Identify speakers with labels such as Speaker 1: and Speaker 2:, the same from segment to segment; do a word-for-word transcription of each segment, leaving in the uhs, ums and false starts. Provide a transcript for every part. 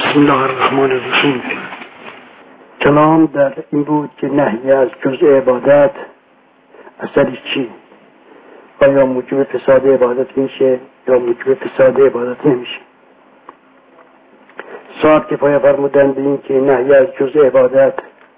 Speaker 1: بسم الله الرحمن الرحیم. کلام در این بود که نهی از جزء عبادت اثری چی؟ آیا موجب فساد عبادت میشه یا موجب فساد عبادت نمیشه؟ صاحب کفایه فرمودن به این که نهی از جزء عبادت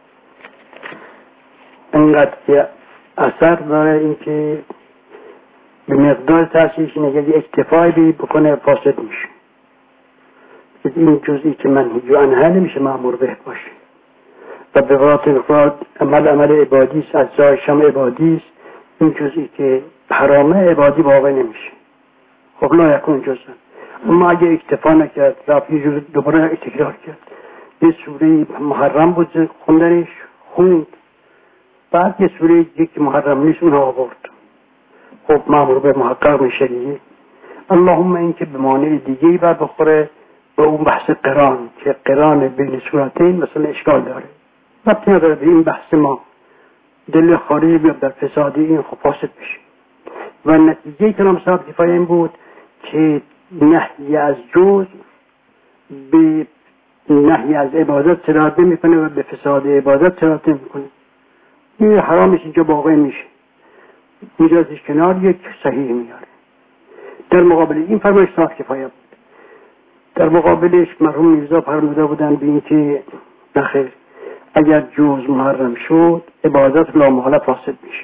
Speaker 1: انقدر که اثر داره، این که به مقدار تأثیرش نگه اکتفایی بکنه فاسد میشه. این جزئی که منهی عنه نمیشه مأمور به باشه و به وقت انفراد عمل عمل عبادی است، اجزایش هم عبادی است. این جزئی که حرامه عبادی واقع نمیشه. خب لا یکون جزءا. اما اگه اکتفا نکرد رفت یه جور دوباره تکرار کرد، یه سوره محرم بود خوندنش خوند، بعد یه سوره دیگه که محرم نیست اونها آورد، خب مأمور به محقق میشه دیگه. اللهم این که به معنی دیگه‌ای بر بخوره به اون بحث قران که قران بین سورتین مثلا اشکال داره، وقتی نداره به این بحث ما دل خارجی بیاد در فسادی این خب فاسد بشه. و نتیجه کلام صاحب کفایه این بود که نهی از جز به نهی از عبادت سرایت نمیکنه و به فساد عبادت سرایت نمیکنه. این حرامش اینجا واقع میشه، میجازش کنار یک صحیح میاره. در مقابل این فرمایش صاحب کفایه بود. در مقابلش مرحوم میرزا فرموده بودن به این که نخیر، اگر جز محرم شد عبادت لامحاله فاسد میشه،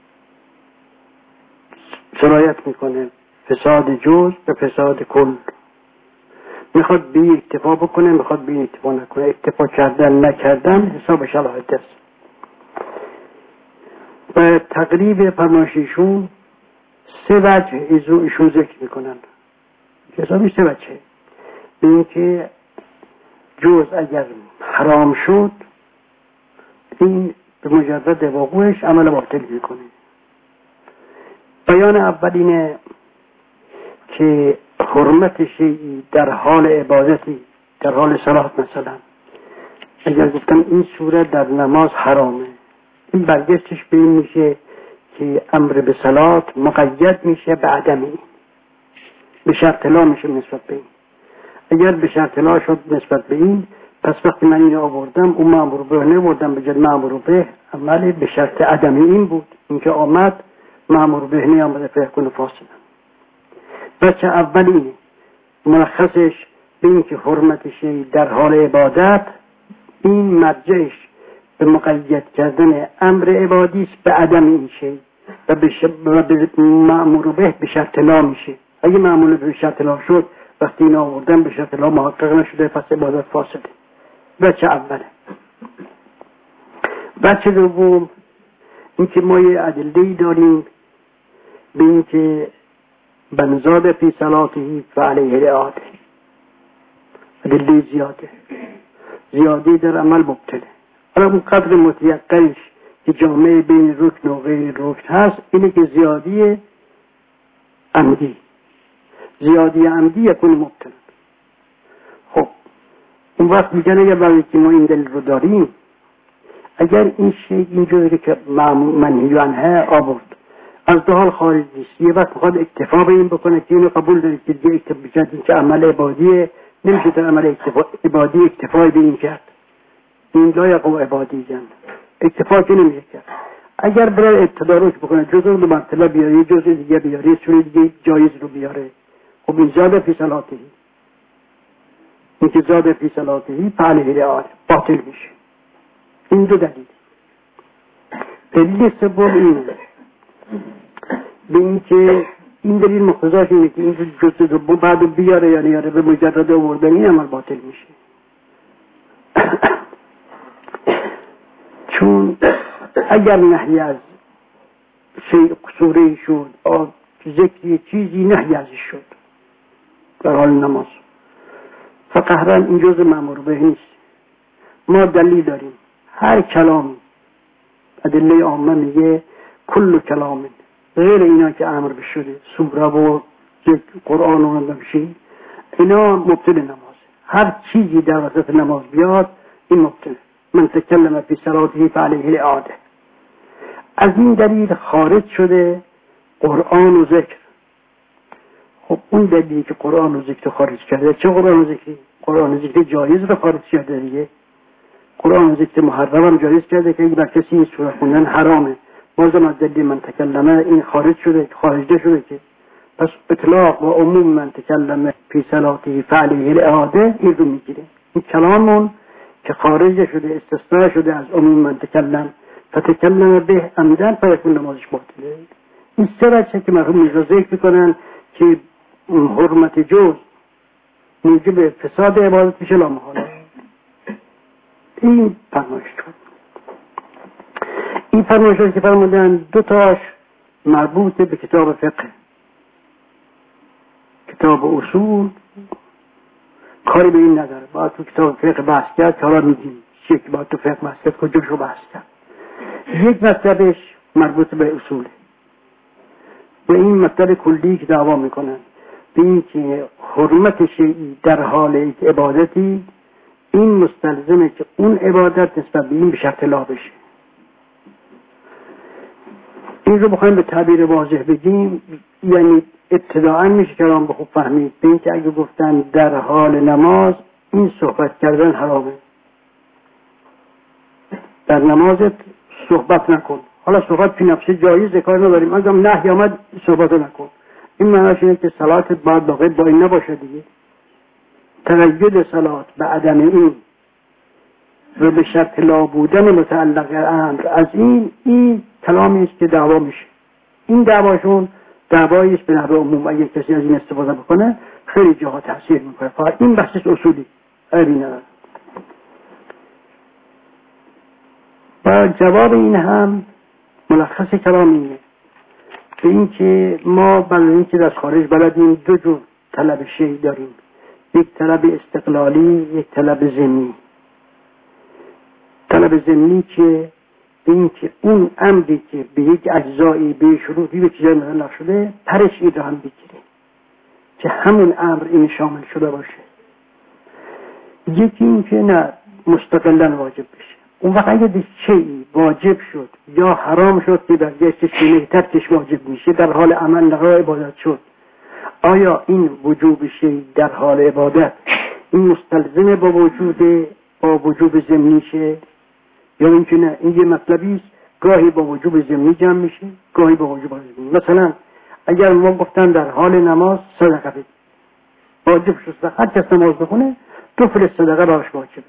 Speaker 1: سرایت میکنه فساد جز به فساد کل. میخواد به اکتفا بکنه، میخواد به اکتفا نکنه. اکتفا کردن نکردن حساب شلایت است. و تقریب فرمایششون سه وجه ایشون ذکر میکنن. حسابی سه وجه. به این که جز اگر حرام شد این به مجرد وقوعش عمل باطل میکنه. بیان اول اینه که حرمت شیئی در حال عبادتی، در حال صلات مثلا، اگر گفتم این صورت در نماز حرامه، این برگشتش به این میشه که امر به صلات مقید میشه به عدم این، به شرط لا میشه نسبت به این. اگر به شرط لا شد نسبت به این، پس وقتی من این آوردم اون مأمور به نبردم به جد مأمور به عمل به شرط عدم این بود. اینکه آمد مأمور به نیامده فقه کنه فاسدن. بچه اول اینه ملخصش به این که حرمتش در حال عبادت این مرجعش به مقید کردن امر عبادی است به عدم این شی و به مأمور به به شرط لا میشه. اگه مأمور به شرط لا شد وقتی این آوردن به شرط لا محقق نشده پس عبادت فاسده. بچه اوله. بچه دوم این که ما یه ادله‌ای داریم به این که من زاد فی صلاته فعلیه الاعاده. ادله زیاده، زیادی در عمل مبتله. حالا اون قدر متیقنش که جامعه بین رکن و غیر رکن هست اینه که زیادی عمدی، زیادی عمدی یکون مبتلا. خب اون وقت میگن اگر برای که ما این دلیل رو داریم، اگر این شیء اینجوری که منهی عنه آورد از دو حال خارج نیست، یه وقت میخواد اکتفا به این بکنه که اینو قبول دارید که دیگه اکتفا که عمل عبادیه نمیشه در عمل عبادی اکتفای به این کرد، این لا یقوم عبادی جن اکتفا که نمیشه کرد. اگر برای ابتداروش بکنه جزء رو مرتبه بیاره، یه جزء دیگه بیاره، یه سوره دیگه جایز رو بیاره، خب این زاده فی صلاته، این که زاده فی صلاته فعلیه الاعاده باطل میشه. این دو دلیل. دلیل سوم اینه به این که این دلیل مقتضاش اینه که این جزء رو بعد بیاره یا نیاره به مجرد آوردن این عمل باطل میشه. چون اگر نهی از شیء سوره شد و ذکر چیزی نهی ازش شد در حال نماز، فقهرا این جزء مأمور به نیست. ما دلیل داریم هر کلام، ادله عامه میگه کل کلام غیر اینا که امر بشده سوره و قرآن و نمیشه اینا مبطل نماز. هر چیزی در وسط نماز بیاد این مبطل. من تکلم فی صلاته فعلیه الاعاده. از این دلیل خارج شده قرآن و ذکر. خب اون دلیلی که قرآن و ذکر خارج کرده، چه قرآن و ذکری؟ قرآن ذکر جایز رو خارج کرده دیگه. قرآن ذکر محرم هم جایز کرده که بر کسی این سوره خوندن حرامه. بازم از دلیل من تکلمه این خارج شده، خارجه شده که پس اطلاق و عموم من تکلمه فی صلاته فعلیه الاعاده این رو میگیره. این کلامون که خارج شده، استثناء شده از عموم من تکلم فتکلم به عمدن فیکون نمازش باطله. این سه وجه که مرحوم میرزا ذکر میکنن که حرمت جز موجب فساد عبادت میشه لامحاله. این فرمایش کرد. این فرمایش که فرمودن دو تاش مربوط به کتاب فقه. کتاب اصول کاری به این نداره، باید تو کتاب فقه بحث کرد که حالا میگیم چیه که باید تو فقه بحث کرد، کجا رو بحث کرد. یک مطلبش مربوط به اصوله. به این مطلب کلی که دعوا میکنن به این که حرمت شیئی در حال یک عبادتی این مستلزمه که اون عبادت نسبت به این به شرط لا بشه. این رو بخوایم به تعبیر واضح بگیم یعنی ابتداعا میشه کلام به خوب فهمید به این که اگه گفتن در حال نماز این صحبت کردن حرامه، در نمازت صحبت نکن. حالا صحبت فی نفسه جایزه، کار نداریم، اگه نهی آمد صحبت نکن. این معنیش اینه که صلاتت باید باقی با این نباشه دیگه. تقید صلات به عدم این و به شرط لا بودن متعلق امر از این این کلامی است که دعوا میشه. این دعواشون دعوایی است به نحو عموم. اگه کسی از این استفاده بکنه خیلی جاها تاثیر میکنه. فقط این بحث اصولی عیبی نداره. و جواب این هم ملخص کلام اینه به این که ما برای این که از خارج بلدیم دو جور طلب شیء داریم، یک طلب استقلالی، یک طلب ضمنی. طلب ضمنی که این که اون امری که به یک اجزایی به شروطی به چیزای مطلق شده پرش این رو هم بگیره که همون امر این شامل شده باشه. یکی این که نه مستقلاً واجب بشه. اون وقت اگه چیزی واجب شد یا حرام شد که برگشتش که ترکش واجب میشه در حال عمل نهار عبادت شد، آیا این وجوب شی در حال عبادت این مستلزم با وجود با وجوب ضمنی شه یا اینکه نه؟ این یه مطلبی است گاهی با وجوب ضمنی جمع میشه گاهی با وجوب ضمنی. مثلا اگر ما گفتن در حال نماز صدقه بدید، واجب شد هر کس نماز بخونه دو فلس صدقه براش واجبه.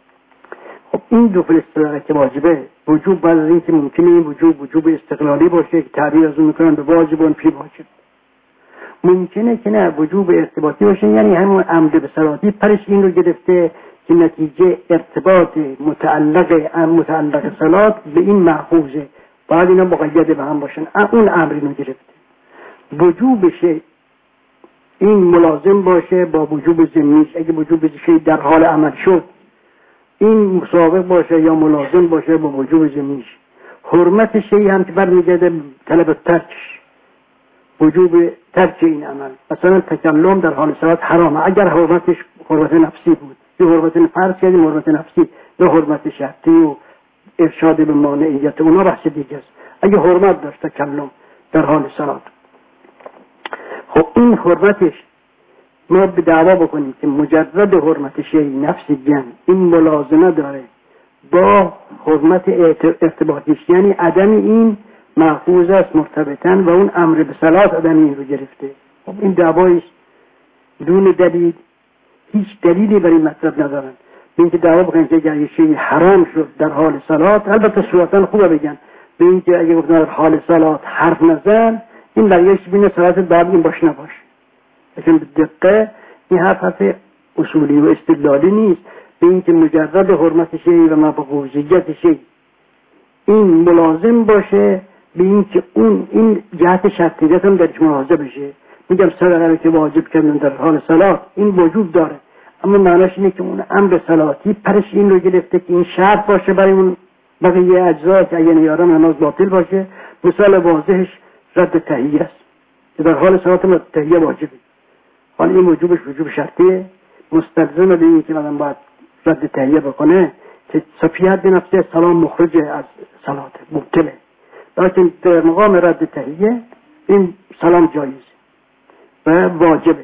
Speaker 1: خب این دو فلس صدقه که واجبه وجوب بعد از این که ممکنه این وجوب وجوب استقلالی باشه که تعبیر از اون میکنن به واجبون فی واجب، ممکنه که نه وجوب ارتباطی باشه، یعنی همون عمد به صلاتی پرش این رو گرفته که نتیجه ارتباط متعلق متعلق صلات به این محفوظه، باید اینا مقید به هم باشن. اون امر اینو گرفته. وجوب شی این ملازم باشه با وجوب ضمنیش. اگه وجوب شی در حال عمل شد این مسابق باشه یا ملازم باشه با وجوب ضمنیش. حرمت شی هم که برمیگرده طلب ترکش، وجوب ترک این عمل. مثلا تکلم در حال صلات حرامه اگر حرمتش حرمت نفسی بود، یا حرمت فرض کردیم حرمت نفسی یا حرمت شرطی و ارشاد به مانعیت، اونا بحث دیگه است. اگه حرمت داشت تکلم در حال صلات، خب این حرمتش ما به دعوا بکنیم که مجرد حرمت شیء نفسی جن این ملازمه داره با حرمت ارتباطیش، یعنی عدم این محفوظ است مرتبطاً و اون امر به صلات عدم این رو گرفته. خب این دعوایش دون دلیل، هیچ دلیلی برای مطلب ندارن. به اینکه دعوا بکنن که اگر یه چیزی حرام شد در حال صلات، البته صورتاً خوبه بگن به اینکه اگه گفتن در حال صلات حرف نزن، این برایش بینه صلات بعد این باش نباشه. لیکن به دقیقه این حرف حرف اصولی و استدلالی نیست. به اینکه مجرد حرمت شیء و مفقوزیت شیء این ملازم باشه به اینکه اون این جهت شرطیت هم درش ملاحظه بشه. میگم صدقه رو که واجب کردن در حال صلات این وجود داره، اما معنیش اینه که اون امر صلاتی پرش این رو گرفته که این شرط باشه برای اون بقیه اجزا که اگه نیارم نماز باطل باشه. مثال واضحش رد تحیه است که در حال صلات تحیه واجبه، حالا این وجوبش وجوب شرطیه، مستلزم به این که من باید رد تحیه بکنه که صفیت نفسه سلام مخرج از صلات مبتله، لیکن در مقام رد تحیه این سلام جایز و واجبه.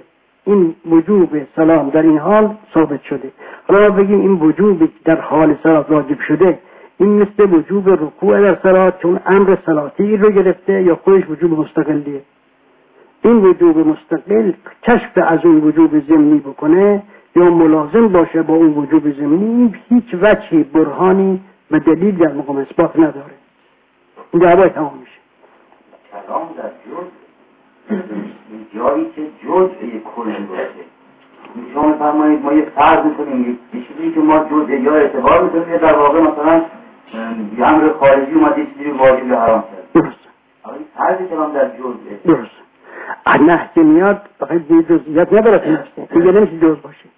Speaker 1: این وجوب سلام در این حال ثابت شده. حالا بگیم این وجوبی در حال صلات واجب شده این مثل وجوب رکوع در صلات چون امر صلاتی رو گرفته یا خودش وجوب مستقلیه. این وجوب مستقل کشف از اون وجوب ضمنی بکنه یا ملازم باشه با اون وجوب ضمنی هیچ وجهی برهانی و دلیل در مقام اثبات نداره. این دعوای تمام میشه.
Speaker 2: کلام در جز جایی که جز به کل باشه. شما فرمایید ما یه فرض میکنیم یه چیزی که ما جز یا اعتبار میکنیم در واقع مثلا یه امر خارجی اومده یه چیزی واجب یا حرام کرد.
Speaker 1: درست.
Speaker 2: اما این فرض کلام در جزه.
Speaker 1: درست. نه که میاد فقط یه جزئیات نداره که نفسه. دیگه نمیشه جز باشه.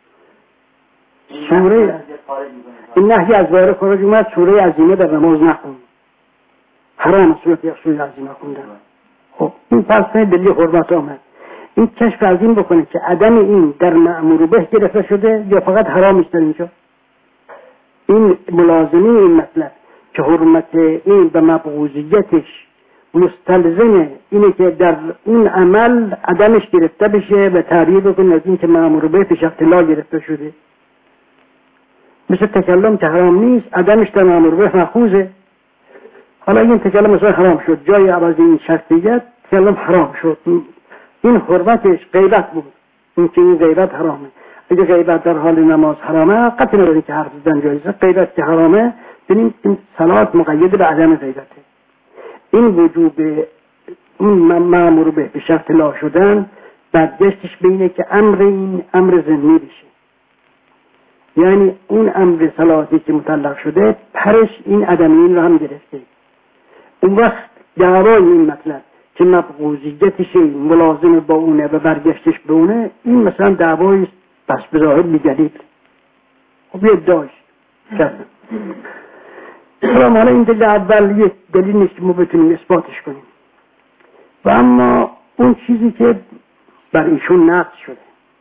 Speaker 1: سوره این نهی از وارد خارج اومد سوره عظیمه در نماز نخون. حرام سوره یا سوره عظیمه خوندن. خب این فلسفه دلیل حرمت آمد. این کشف از این بکنه که عدم این در مأمور به گرفته شده یا فقط حرام است در اینجا. این ملازمی این مطلب که حرمت این و مبغوضیتش مستلزمه اینه که در اون عمل عدمش گرفته بشه و تعبیر بکنه از این که مأمور به پیش اختلاع گرفته شده. مثل تکلم که حرام نیست عدمش در مأمور به مأخوذه. حالا این تکلم مثلا حرام شد جای عوض این شرطیت تکلم حرام شد. این حرمتش غیبت بود. این که این غیبت حرامه. اگه غیبت در حال نماز حرامه قطع نداره که حرف زدن جایزه. غیبت که حرامه ببینیم این صلات مقید به عدم غیبته. این وجوب این مأمور به به شرط لا شدن برگشتش بینه که امر این امر ضمنی بشه. یعنی اون امر صلاتی که مطلق شده پرش این عدم این رو هم گرفته. اون وقت دعوای این مطلب که مبغوضیتش ملازم با اونه و برگشتش به اونه این مثلا دعوای پس به ظاهر بی‌دلیل. خب یه داشت کردم. حالا این دلیل اول یک دلیل نیست که ما بتونیم اثباتش کنیم و اما اون چیزی که بر ایشون نقض شده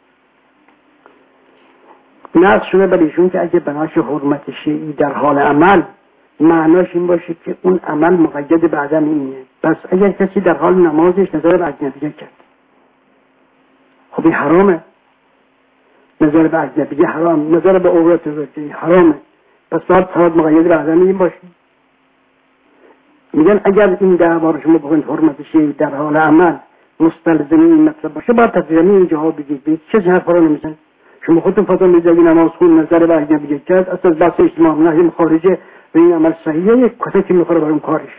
Speaker 1: نقض شده بر ایشون که اگه بناش حرمت شیعی در حال عمل معناش این باشه که اون عمل مقید به عدم اینه. پس اگر کسی در حال نمازش نظر به اجنبیه کرد خب این حرامه. نظر به اجنبیه حرام، نظر به عورت زوجه حرامه. پس باید صلات مقید به عدم این باشه. میگن اگر این دعوا رو شما بخونید حرمت شیعی در حال عمل مستلزم این مطلب باشه باید تفریمی اینجاها بگید بگید چه حرفا رو نمیزن. شما خودتون فتوا میدید اگه نماز خون نظر به اجنبیه کرد اصلا بحث اجتماع نهی خارجه و این عمل صحیحه یک کتکی میخوره برای اون کارش.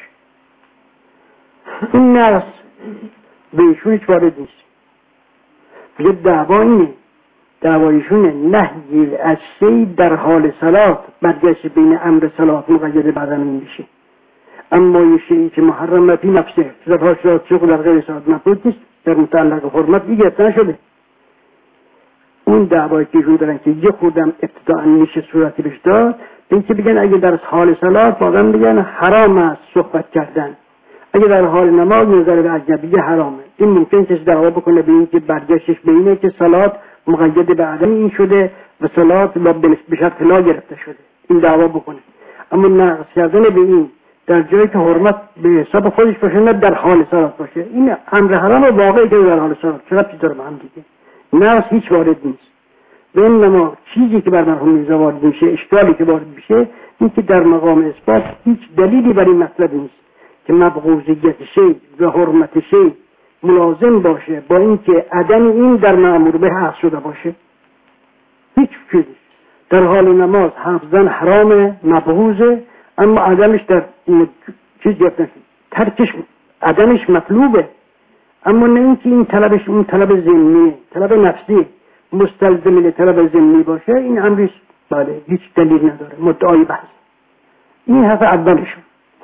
Speaker 1: این نقص به ایشون هیچ وارد نیست. یه دعوا اینه دعوایشونه نهی از شی در حال صلات برگشت بین امر صلات مقید بعدم این میشه. اما یه شیعی که محرم فی نفسه زفاش را چه در غیر صلات مفروض نیست در متعلق حرمت دیگه افتن شده. اون دعوایی که ایشون دارن که یه خودم ابتداعا میشه صورتی بهش داد این که بگن اگه در حال صلات واقعا بگن حرام است صحبت کردن اگه در حال نماز نظر به اجنبیه حرامه. این ممکن کسی دعوا بکنه به این که برگشتش به اینه که صلات مقید به عدم این شده و صلات به شرط لا گرفته شده. این دعوا بکنه. اما نقص کردن به این در جایی که حرمت به حساب خودش باشه نه در حال صلات باشه این امر حرام واقعی که در حال صلات چرا چیز داره با هم دیگه. نقص هیچ وارد نیست. به انما چیزی که بر مرحوم میرزا وارد میشه اشکالی که وارد میشه این که در مقام اثبات هیچ دلیلی بر این مطلب نیست که مبغوضیت شی و حرمت شی ملازم باشه با اینکه عدم این در مأمور به حق شده باشه. هیچ چیزی در حال نماز حفظن حرام مبغوضه اما عدمش در چیز گرفته ترکش عدمش مطلوبه اما نه اینکه این طلبش اون طلب ضمنی طلب نفسی مستلزم طلب ضمنی باشه این امرش بله هیچ دلیل نداره مدعای بحث. این حرف اولشون.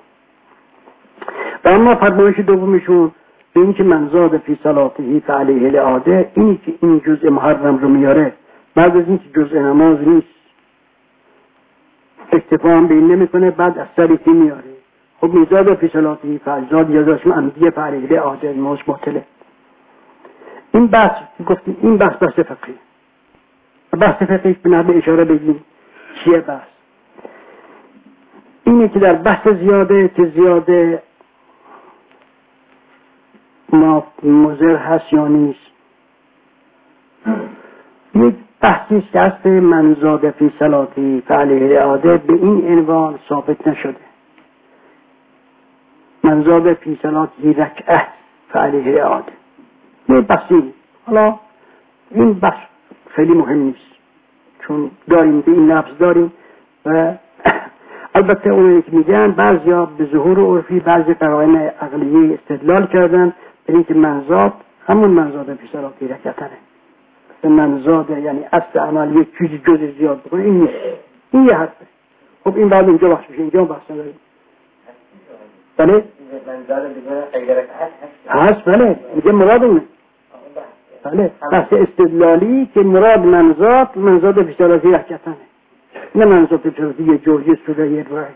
Speaker 1: و اما فرمایش دومشون به این که من زاد فی صلاته فعلیه العاده اینی که این جزء محرم رو میاره بعد از این که جزء نماز نیست اکتفا هم به این نمی کنه بعد از سریتی میاره. خب میزاد فی صلاته فعزاد یاداشم عمدیه فعلیه العاده نماز باطله. این بحث گفتیم این بحث بحث فقهی. بحث فقهی به نحو اشاره بگیم چیه بحث؟ اینه که در بحث زیاده که زیاده ما مضر هست یا نیست یک بحثی است که هست من زاد فی صلاتی فعلیه اعاده به این عنوان ثابت نشده. من زاد فی صلاتی رکعه فعلیه اعاده یه بحثی. حالا این بحث خیلی مهم نیست چون داریم به این لفظ داریم و البته اونایی که میگن بعضیا به ظهور عرفی بعضی قرائن عقلیه استدلال کردن به اینکه منزاد همون منزاد فی صلاتی رکعتنه. منزاد یعنی اصل عمل یک چیزی جز زیاد بکنه، این نیست، این یه حرفه. خب این بعد اینجا بحث میشه، اینجا بحث نداریم. بله
Speaker 2: منزاد دیگه غیر رکعت
Speaker 1: هست. بله میگه مراد اونه. بله بحث استدلالی که مراد منزاد منزاد فی صلاتی رکعتنه، نه منزاد فی صلاتی یه جوری سوره یه رای.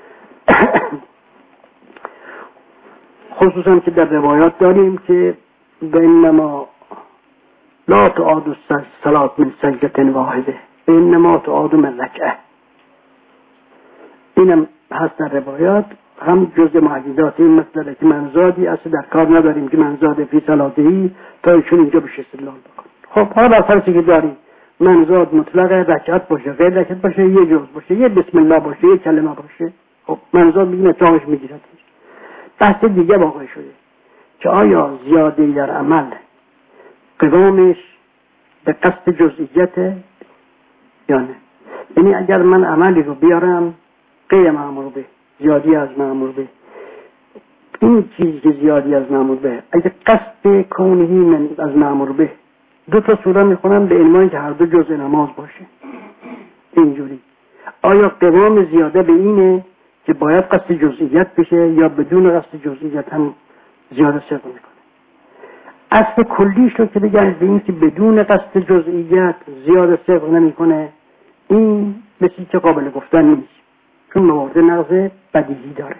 Speaker 1: خصوصا که در روایات داریم که بینما لا تعاد الصلاة من سجدة واحده انما تعاد من رکعه. اینم هست در روایات، هم جزء معجزات این مسئله که منزادی اصلا در کار نداریم که منزاد فی صلاتهی تا ایشون اینجا بشه استدلال بکن. خب حالا بر فرضی که داریم منزاد مطلق رکعت باشه، غیر رکعت باشه، یه جز باشه، یه بسم الله باشه، یه کلمه باشه، خب منزاد میگه نتاقش میگیرد. بحث دیگه واقع شده که آیا زیاده در عمل قوامش به قصد جزئیت یا نه؟ یعنی اگر من عملی رو بیارم غیر معمول به زیادی از معمول به، این چیزی که زیادی از معمول به اگر قصد کونهی من از معمول به، دو تا سوره میخونم به علمانی که هر دو جزء نماز باشه اینجوری، آیا قوام زیاده به اینه که باید قصد جزئیت بشه یا بدون قصد جزئیت هم زیاده صدق میکنه؟ اصل کلیش رو که بگن به این که بدون قصد جزئیت زیاده صدق نمیکنه، این بسی که قابل گفتن نیست چون موارد نقض بدیهی داره.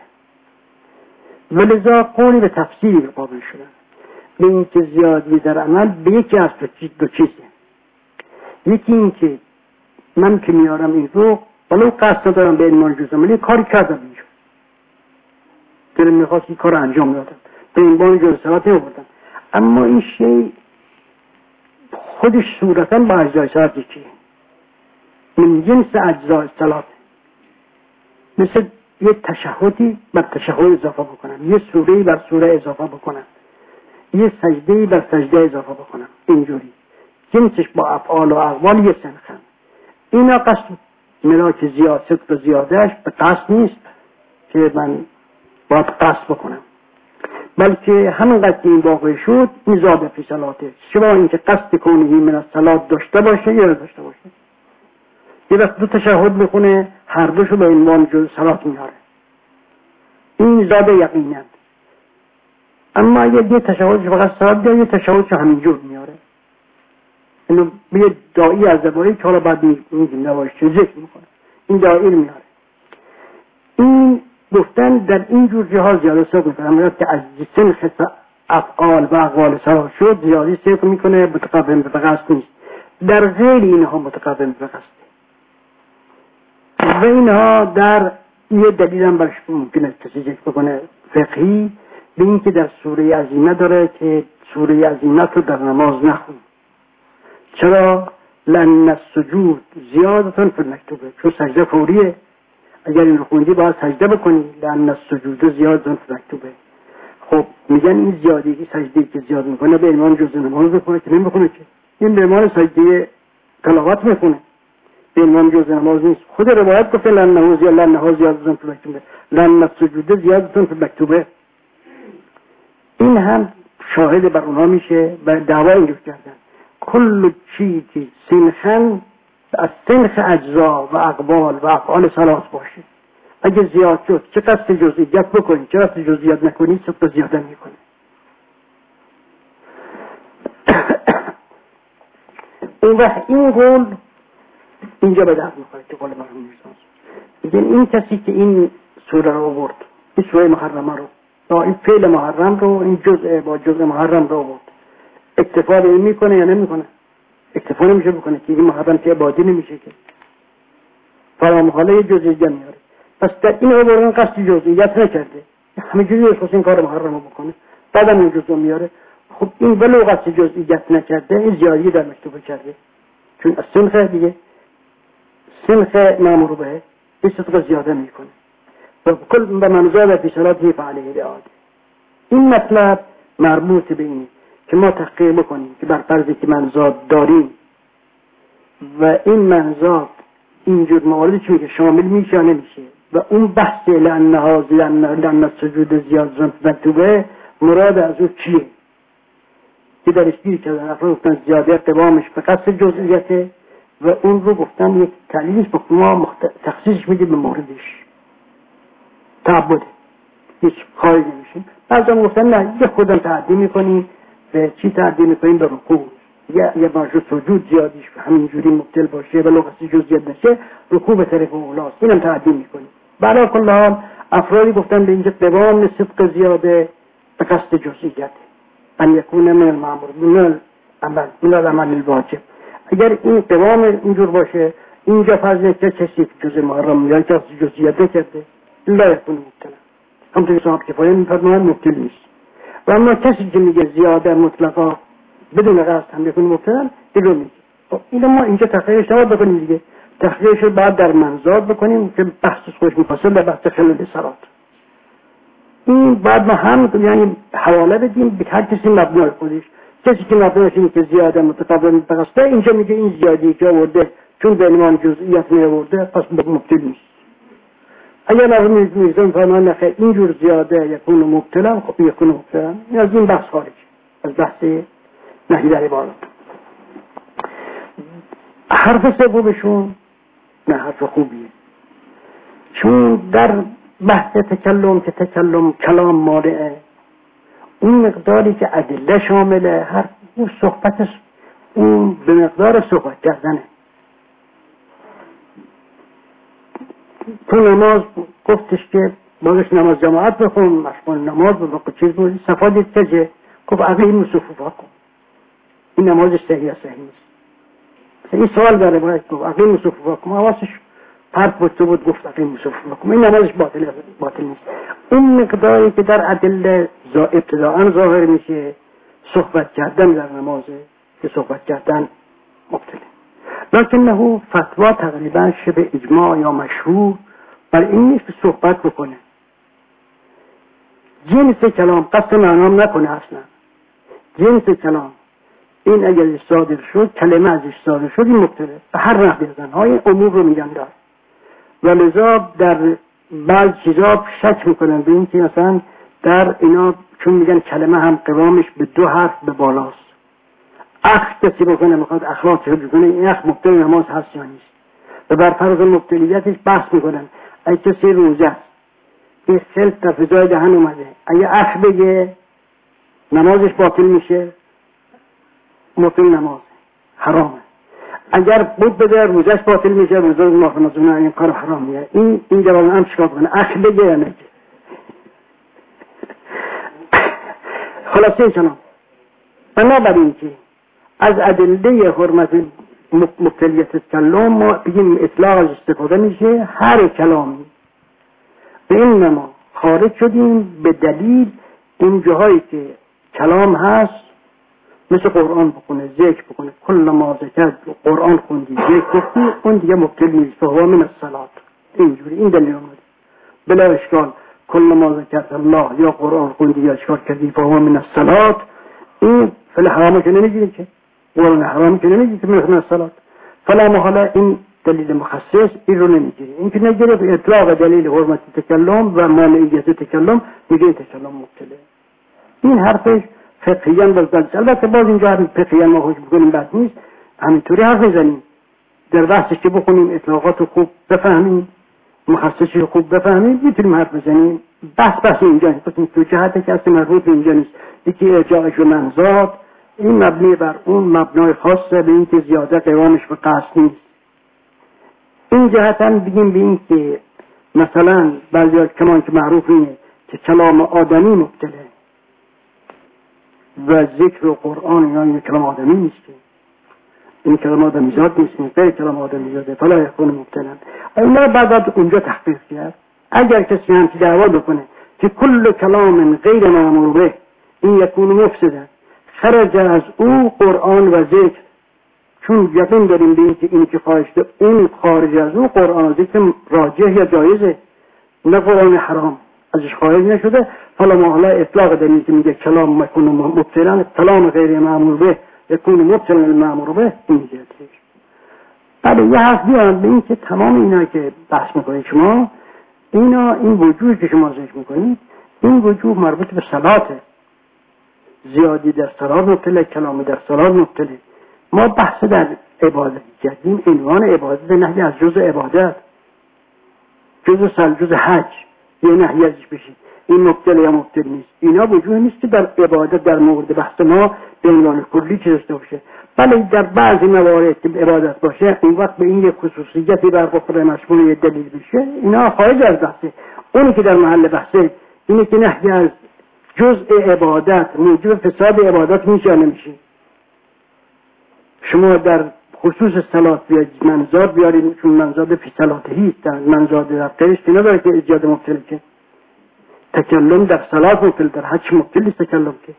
Speaker 1: ولذا قولی به تفسیری قابل شدن به این که زیادی در عمل به یکی از دو چیزه. یکی این که من که میارم این رو ولو قصد ندارم به علمان جز عملی کاری کردم اینجا دلم میخواست این کار انجام دادم به عنوان جز صلات نبودم، اما این شیء خودش صورتا با اجزای صلات یکیه، من جنس اجزای صلات، مثل یه تشهدی بر تشهد اضافه بکنم، یه سوره‌ای بر سوره اضافه بکنم، یه سجده‌ای بر سجده اضافه بکنم، اینجوری جنسش با افعال و اقوال یه سنخن. اینا قصد ملاک زیاد صدق و زیادهش به قصد نیست که من باید قصد بکنم، بلکه همین قصد این واقع شد این زاده فی صلاته، شما این که قصد کنهی من از صلات داشته باشه یا داشته باشه. یه وقت دو تشهد میخونه هر دوشو به عنوان جز صلات میاره، این زاده یقیناً. اما اگه یه تشهدش فقط صلات یا یه تشهدش همینجور میاره، اینو به داعی از دبایی که حالا بعد میگیم نواش چه ذکر میکنه، این داعی میاره. این گفتن در این جور جهاز زیاده صدق میکنه، همونیت که از سنخ افعال و اقوال صلاح شد زیادی صدق میکنه، متقابل به قصد نیست. در غیر اینها متقابل به قصد و اینها در یه دلیل هم برش ممکنه کسی ذکر بکنه فقهی، به این که در سوره عظیمه داره که سوره عظیمه رو در نماز نخون. چرا؟ لأن السجود زیادتون فی المکتوبه، چون سجده فوریه، اگر این رو خوندی باید سجده بکنی. لأن السجود زیادتون فی المکتوبه. خب میگن این زیادی سجده‌ای که زیاد میکنه به ایمان جزء نماز بکنه که نمیخونه، که این به ایمان سجده تلاوت میکنه، به ایمان جزء نماز نیست. خود روایت گفته لأنه زیاد لأنه زیادتون فی المکتوبه، لأن السجود زیادتون فی المکتوبه. این هم شاهد بر اونها میشه و دعوا اینجور کردن کل چیزی سنخن از سنخ اجزا و اقوال و افعال صلات باشه، اگه زیاد شد چه قصد جزئیت بکنی چه قصد جزئیت نکنی صدق زیاده میکنه. اون وقت این قول اینجا به درد میخوره که قول مرحوم میرزا میگن این کسی که این سوره رو آورد، این سوره محرمه رو با این فعل محرم رو، این جزء با جزء محرم رو آورد، اکتفا به این میکنه یا نمیکنه؟ اکتفا نمیشه بکنه که این محرم که عبادی نمیشه که فرامخاله یه جزئیت میاره. پس در این آوردن قصد جزئیت نکرده، همه جوری خواست این کار محرم رو بکنه بعدم این جزء میاره. خب این ولو قصد جزئیت نکرده این زیادی در مکتوب کرده، چون سنخ دیگه سنخ نامربه این صدق زیاده میکنه و کل به منظور فی صلاته فعلیه الاعاده. این مطلب مربوط به اینه که ما تحقیق بکنیم که بر فرضی که منزاد داریم و این منزاد اینجور مواردی چون که شامل میشه یا نمیشه و اون بحث لانها لان سجود زیاد زن مکتوبه مراد از اون چیه که درش گیر کردن افراد گفتن زیاده قوامش به قصد جزئیته و اون رو گفتن یک تعلیمش به ما مخت... تخصیصش میده به موردش تعبده هیچ خواهی نمیشیم. بعضا گفتن نه یه خودم تعدی میکنیم به چی تعدی میکنیم به رکوع یا یه باشه سجود زیادیش همینجوری مبتل باشه و لغتی جزئیت نشه رکوع به طرف اولاست اینم تعدی میکنیم. برای کل حال افرادی گفتن به اینجا قوام صدق زیاده به قصد جزئیت ان یکون من المامور من العمل من العمل الواجب. اگر این قوام اینجور باشه اینجا فرض که کسی که جزء محرم یا کسی جزئیت نکرده لا یکون مبتلا همونطور که صاحب کفایه میفرمایند مبتل نیست. و اما کسی که میگه زیاده مطلقا بدون قصد هم یکون مبتلا این رو میگه. اینو ما اینجا تحقیقش نباید بکنیم دیگه، تحقیقش رو باید در منزاد بکنیم که بحث خوش میفصل به بحث خلل سرات. این بعد ما هم یعنی حواله بدیم به هر کسی مبنای خودش. کسی که مبنایش اینه که زیاده متقابل بقصده اینجا میگه این زیادی که آورده چون به عنوان جزئیات می آورده پس مبتل نیست. اگر نظر میزن فرمان نخیر اینجور زیاده یکون مبتلا خب یکون مبتلا از این بحث خارج از بحث نهی در عبارت. حرف سومشون نه حرف خوبیه چون در بحث تکلم که تکلم کلام مانعه اون مقداری که ادله شامله هر اون صحبت اون به مقدار صحبت کردنه. تو نماز گفتش که باقیش نماز جماعت بخون مشمول نماز بخون چیز بودی صفا دید کجه گفت اقیم صفوفا کن این نمازش صحیح صحیح نیست. این سوال داره باید گفت اقیم صفوفا کن حواسش پرد بود تو بود گفت اقیم صفوفا کن این نمازش باطل باطل نیست. اون مقداری که در ادله ابتداءً ظاهر میشه صحبت کردن در نمازه که صحبت کردن مبتله لکنه فتوا تقریبا شبه اجماع یا مشهور بر این نیست که صحبت بکنه جنس کلام قصد معنام نکنه اصلا جنس کلام این اگر صادر شد کلمه ازش صادر شد این مبتله به هر نحوی بزن های امور رو میگن دار و لذا در بعض چیزا شک میکنن به این که مثلا در اینا چون میگن کلمه هم قوامش به دو حرف به بالاست اخ کسی بکنه میخواد اخلاق چه بکنه این اخ مبتل نماز هست یا نیست و بر فرض مبتلیتش بحث میکنن ای کسی روزه است این سلط در فضای دهن اومده اگه اخ بگه نمازش باطل میشه مبتل نماز حرامه اگر بود بده روزش باطل میشه روزه ماه رمضان این کار حرامیه این این جواب هم چیکار کنه اخ بگه یا نگه خلاصه چنان بنابراین که از ادله حرمت مبتلیت کلام ما بگیم اطلاق استفاده میشه هر کلامی به این نما خارج شدیم به دلیل اون جاهایی که کلام هست مثل قرآن بکنه ذکر بکنه کل ما ذکر قرآن خوندی ذکر گفتی اون دیگه مبتل نیست فهو من الصلاة اینجوری این دلیل آمده بلا اشکال کل ما ذکر الله یا قرآن خوندی یا اشکال کردی فهو من الصلاة این فلا حرامه که نمیگیری که قرآن حرام که نمیگیری که من الصلاة فلا محاله این دلیل مخصص این رو نمیگیری این که نگیره به اطلاق دلیل حرمت تکلم و مانعیت تکلم میگه این تکلم مبتله. این حرفش فقهیان بلد البته باز اینجا فقهیان ما حکم بکنیم بد نیست همینطوری حرف بزنیم در بحثش که بخونیم اطلاقات خوب بفهمیم مخصصش خوب بفهمیم میتونیم حرف بزنیم بحث بحث اینجا نیست تو جهت که اصلا مربوط به اینجا نیست یکی ارجاعش و منزاد این مبنی بر اون مبنای خاصه به این که زیاده قوامش به قصد نیست. این جهت هم بگیم به این که مثلا بعضی از کمان که معروف اینه که کلام آدمی مبتله و ذکر و قرآن یا این کلام آدمی نیست این کلام آدمی زاد نیست این غیر کلام آدمی زاده فلا یکون مبتلا. اینا بعد اونجا تحقیق کرد اگر کسی هم که دعوا بکنه که کل کلام غیر مأمور به این یکون مفسده خرج از او قرآن و ذکر چون یقین داریم به اینکه این که خواهش ده اون خارج از اون قرآن ذکر راجح یا جایزه، نه قرآن حرام ازش خارج نشده. حالا ما حالا اطلاق داریم که میگه کلام مکون مبتلا، کلام غیر معمول به یکون مبتلا المعمول به، این جهتش. بله یه حرف بیارم به این که تمام اینا که بحث میکنید شما، اینا این وجود که شما ذکر میکنید، این وجود مربوط به صلاته، زیادی در صلات مبتلا، کلامی در صلات مبتلا. ما بحث در عبادت کردیم، عنوان عبادت نهی از جزء عبادت، جزء سل جزء حج، یه نهی ازش بشید، این مبتلا یا مبتلا نیست. اینا وجود نیست که در عبادت در مورد بحث ما به عنوان کلی چیز داشته باشه. ولی در بعضی موارد که عبادت باشه، اون وقت به این یک خصوصیتی برخوره مشمول دلیل بشه، اینا خارج از بحثه. اونی که در محل بحثه اینه که نهی از جزء عبادت موجب فساد عبادت میشه نمیشه. شما در خصوص صلات بیاید منزاد بیارید، چون منزاد فی صلاتهی است، در منزاد رفترش که نداره که ایجاد مبتل که تکلم در صلات مبتل، در حج مبتل تکلم که.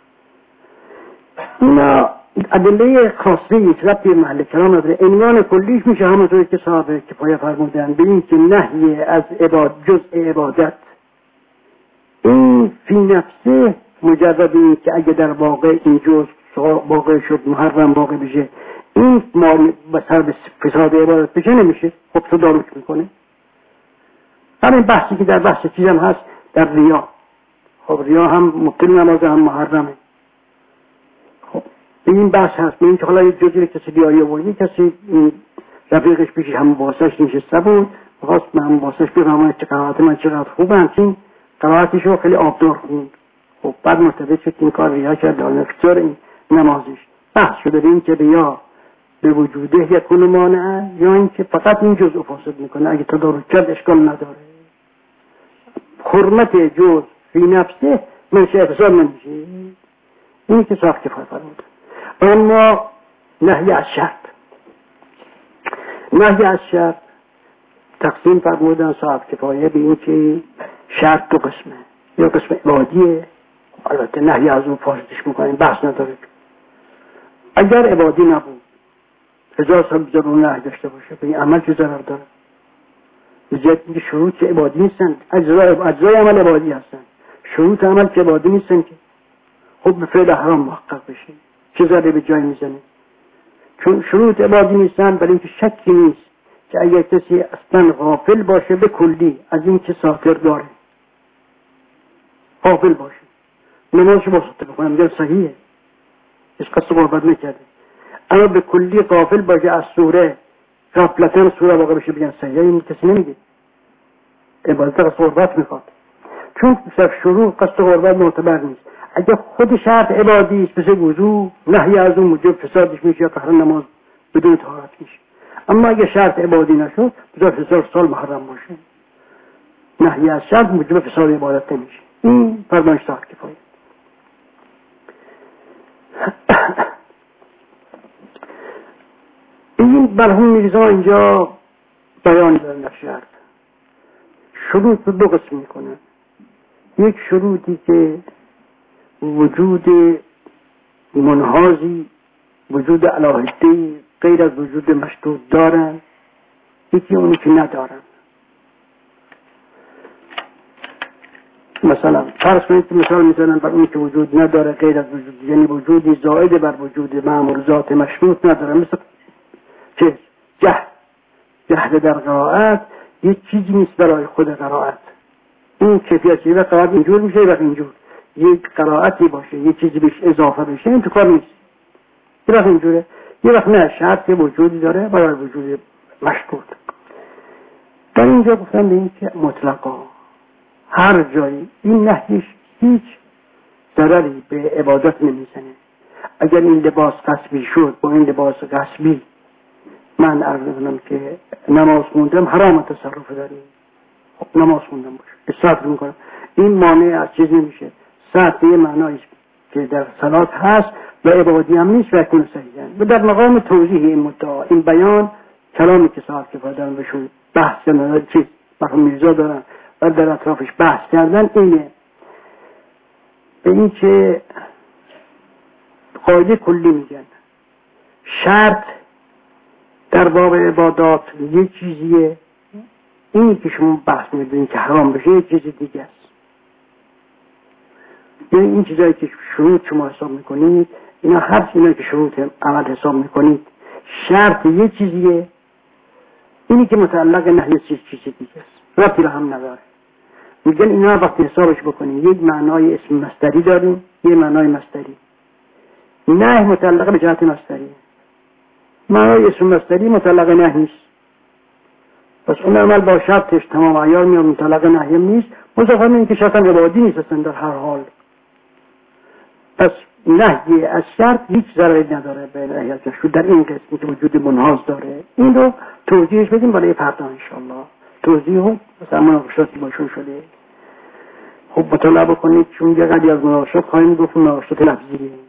Speaker 1: اینا ادله خاصی یک ربطی محل کلام نداره. عنوان کلیش میشه همونطوری که صاحب کفایه فرمودن به این که نهی از عبادت جزء عبادت، این فی نفسه مجرد این که اگه در واقع این جزء واقع شد محرم واقع بشه، این مال بسر به فساد عبادت بشه نمیشه، خب تدارک میکنه. همین بحثی که در بحث چیزم هست در ریا، خب ریا هم مبتل نمازه هم محرمه. خب این بحث هست، به این که حالا یک جزیره کسی بیاری آوردی، کسی رفیقش پیشی هم باسش نشسته بود، خواست من هم باسش بگم چه قرائت من چقدر خوبه، همچین قرائتش رو خیلی آبدار خوند. خب بعد مرتبط شد این کار ریا کرد، دارن اختیار این نمازش. بحث شده به این که ریا به وجوده یکون مانعه یا این که فقط این جزء فاسد میکنه، اگه تدارک کرد اشکال نداره. حرمت جزء فی نفسه منشه افساد نمیشه، اینی که صاحب کفایه فرمود. اما نهی از شرط، نهی از شرط تقسیم فرمودن صاحب کفایه به این که شرط دو قسمه، یا قسم عبادیه، البته نهی از اون فاسدش میکنیم بحث نداره. اگر عبادی نبود هزار سال بذار اون نهی داشته باشه، به این عمل چه ضرر داره؟ بذارید اینکه شروط که عبادی نیستن، اجزای عمل عبادی هستن، شروط عمل که عبادی نیستن که خب به فعل حرام محقق بشه، چه ضرری به جای میزنه؟ چون شروط عبادی نیستن، ولی اینکه شکی نیست که اگر کسی اصلا غافل باشه به کلی از این که ساتر داره، غافل باشه، نمازشو با ساتر بکنم میگه صحیحه، هیچ قصد قربت نکرده، اما به کلی غافل باشه از سوره، غفلتاً سوره واقع بشه بگن صحیحه، این کسی نمیگه. عبادت قصد قربت میخواد، چون صرف شروع قصد قربت معتبر نیست. اگر خود شرط عبادی است مثل وضو، نهی از اون موجب فسادش میشه یا قهر نماز بدون طهارت میشه. اما اگر شرط عبادی نشد بذار هزار سال محرم باشه، نهی از شرط موجب فساد عبادت نمیشه. این فرمایش صاحب کفایه. این مرحوم میرزا اینجا بیان داره در شرط. شروط رو دو قسم میکنه. یک شروطی که وجود منحازی، وجود علاهدهی غیر از وجود مشروط دارن، یکی اونی که ندارن. مثلا فرض کنید که مثال میزنن بر اونی که وجود نداره غیر از وجود، یعنی وجودی زائد بر وجود مأمور ذات مشروط نداره، مثل چه؟ جهل. جهل در قرائت یک چیزی نیست برای خود قرائت، این کیفیتی و قرائت اینجور میشه و اینجور، یک قرائتی باشه یک چیزی بهش اضافه بشه این تو کار نیست. یه وقت اینجوره، یه وقت نه، شرط وجودی داره برای وجود مشروط. در اینجا گفتم به این که مطلقا هر جایی این نهیش هیچ ضرری به عبادت نمیزنه. اگر این لباس غصبی شد، با این لباس غصبی من عرض کنم که نماز خوندم حرام تصرف داریم، خب نماز خوندم باشه اصلاح میکنم، این مانع از چیز نمیشه. ساعت یه معنایش که در صلات هست و عبادی هم نیست و کن صحیحن. و در مقام توضیح این مدعا، این بیان کلامی که صاحب کفایه دارن بهشون بحث کردن، چیز مرحوم میرزا دارن و در اطرافش بحث کردن، اینه به این که قاعده کلی میگن شرط در باب عبادات یه چیزیه، اینی که شما بحث می‌کنید که حرام بشه یه چیز دیگه است. یعنی این چیزایی که شروط شما حساب میکنید، اینا هر چیزی که شروط عمل حساب میکنید شرط یه چیزیه، اینی که متعلق نهی چیز چیز دیگه است، ربطی به هم نداره. میگن اینا وقتی حسابش بکنید یک معنای اسم مصدری داریم، یک معنای مصدری. نهی متعلق به جهت مصدری، معنای اسم مصدری متعلق نهی است. پس اون عمل با شرطش تمام عیار میاد، متعلق نهی نیست. مضافاً این که شرط عبادی نیست اصلا در هر حال. پس نهی از شرط هیچ ضرری نداره به نهی از شرط در این قسمی که وجود منحاز داره. این رو توضیحش بدیم برای فردا انشالله. توضیح هم مثلا مناقشاتی باشون شده. خب مطالعه بکنید چون یه قدری از مناقشات خواهیم گفت مناقشات لفظیه.